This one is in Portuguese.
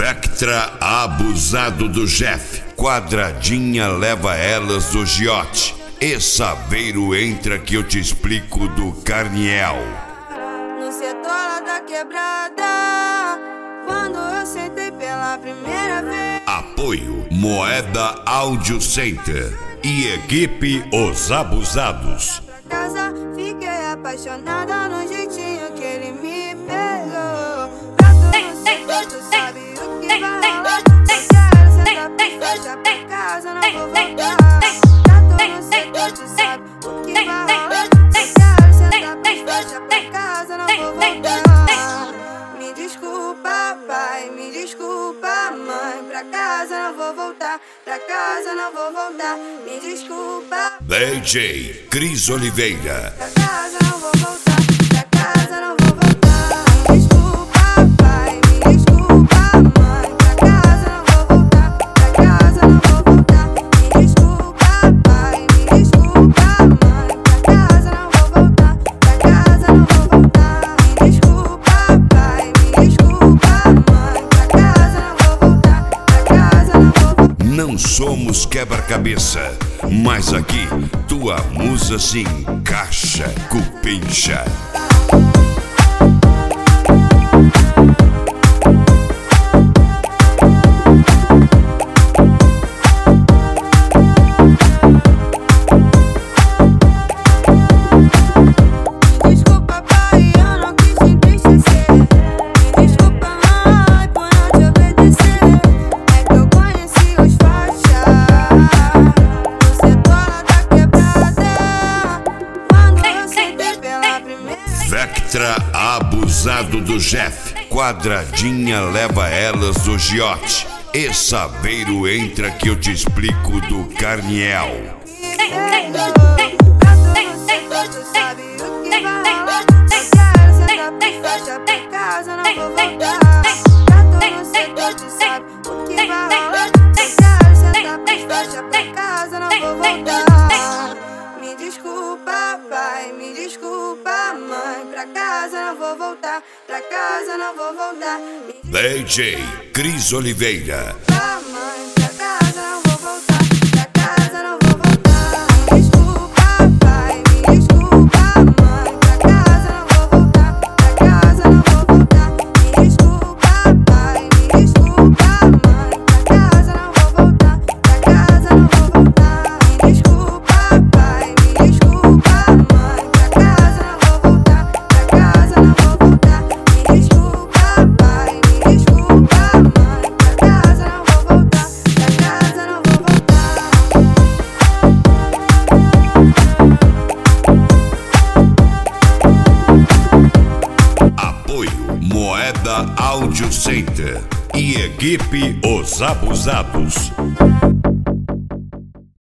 Vectra abusado do Jeff. Quadradinha leva elas do Giote. E Saveiro entra que eu te explico do Carniel. No setor lá da quebrada, quando eu sentei pela primeira vez. Apoio Moeda Audio Center e equipe Os Abusados. Pra casa, fiquei apaixonada no jeitinho que ele me pegou. Pra tu no setor, tu sabe o que vai rolar. Só quero sentar pra fechar pra casa, não vou voltar. Pra tu no setor, tu sabe o que vai rolar. Só quero sentar pra fechar pra casa, não vou voltar. Me desculpa, pai, me desculpa, mãe. Pra casa não vou voltar, pra casa não vou voltar. Me desculpa, DJ Cris Oliveira. pra casa não vou voltar, pra casa não vou voltar. Me desculpa, pai, me desculpa, mãe. Pra casa não vou voltar, pra casa não vou voltar. Me desculpa, pai, me desculpa, mãe. Pra casa não vou voltar, pra casa não vou voltar. Me desculpa, pai, me desculpa, mãe. Pra casa não vou voltar, pra casa não vou voltar. Não somos quebra-cabeça, mas aqui tua musa se encaixa, cupincha. Desculpa, pai, eu não quis te entristecer. Me desculpa, mãe, por não te obedecer. É que eu conheci os faixas no setor lá da quebrada, quando eu sentei pela primeira. Vectra abusado do Jeff. Quadradinha leva elas do Giote. E Saveiro entra que eu te explico do Carniel. Pra tu no setor, tu sabe o que vai rolar. Só quero sentar pra fechar pra casa, não vou voltar. Pra tu no setor, tu sabe o que vai rolar. Só quero sentar pra fechar pra casa, não vou voltar. Me desculpa, pai, me desculpa, mãe. Pra casa não vou voltar, pra casa não vou voltar. Me DJ Cris Oliveira. desculpa, mãe, pra casa não vou voltar, pra casa não vou voltar. Me desculpa, pai, me desculpa, mãe. Pra casa não vou voltar, pra casa não vou voltar. Me desculpa, pai, me desculpa, mãe. Pra casa não vou voltar, pra casa não vou voltar. Me desculpa, pai, me desculpa, mãe. Pra casa não vou voltar, pra casa não vou voltar. Me desculpa, pai, me desculpa, mãe. Pra casa não vou voltar, pra casa não vou voltar. Apoio Moeda Audio Center e equipe Os Abusados.